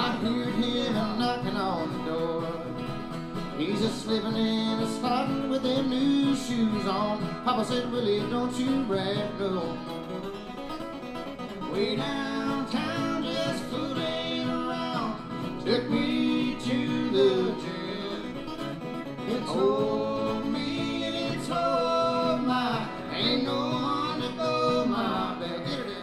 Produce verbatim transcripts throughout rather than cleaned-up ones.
I heard him knocking on the door. He's a slipping in a sliding with them new shoes on. Papa said, Willie, don't you brag no. Way downtown, just fooling around, took me to the gym. It told me and it told my, ain't no one to go my back.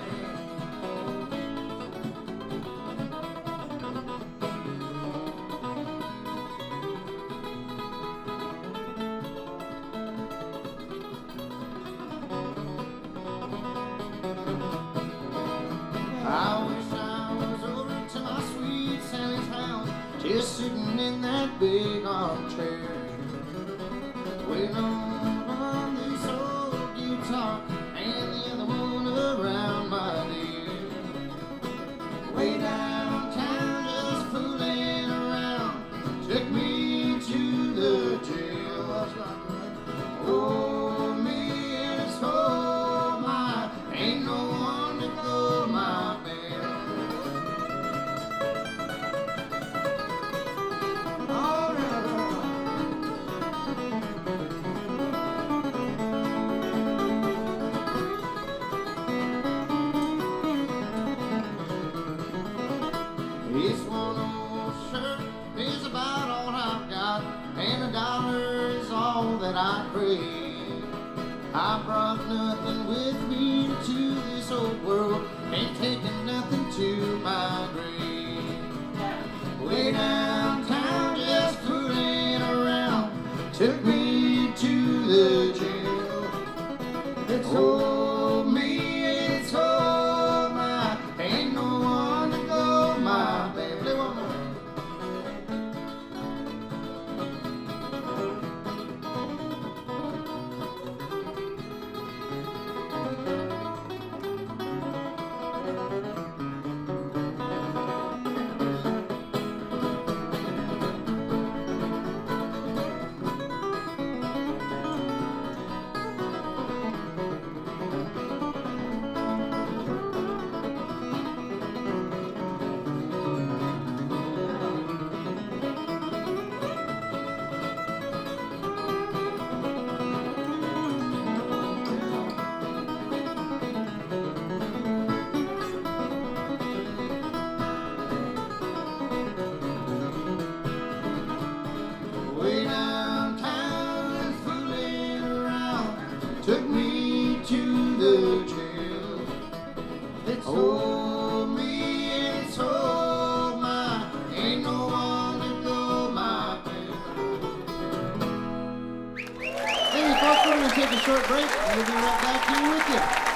I wish I was over to my sweet Sally's house, just sitting in that big armchair, waiting on this old guitar and the other one around my ear. Way downtown, just fooling around, took me to the jail. Oh, me and so my, ain't no one to go my back. This one old shirt is about all I've got, and a dollar is all that I crave. I brought nothing with me to this old world, ain't taking nothing to my grave. Way downtown, just fooling around, took me to the jail. It told me, it told my, ain't no one to go my back. Play one more. Way downtown, fooling around, took me to the jail. It told me, it told my, ain't no one to go my back. Hey folks, we're going to take a short break and we'll be right back here with you.